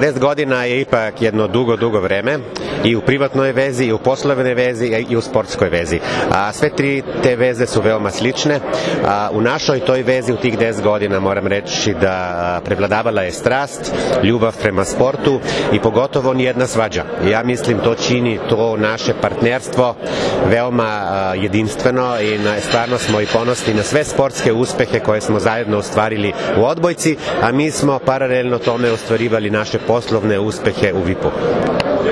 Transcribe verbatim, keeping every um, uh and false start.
deset godina je ipak jedno dugo, dugo vreme i u privatnoj vezi, i u poslovnoj vezi, i u sportskoj vezi. A, sve tri te veze su veoma slične. A, u našoj toj vezi u tih deset godina moram reći da prevladavala je strast, ljubav prema sportu i pogotovo nijedna svađa. Ja mislim to čini to naše partnerstvo veoma a, jedinstveno i na, stvarno smo i ponosni na sve sportske uspehe koje smo zajedno ostvarili u odbojci, a mi smo paralelno tome ostvarivali naše poslovne uspehe u V I P-u.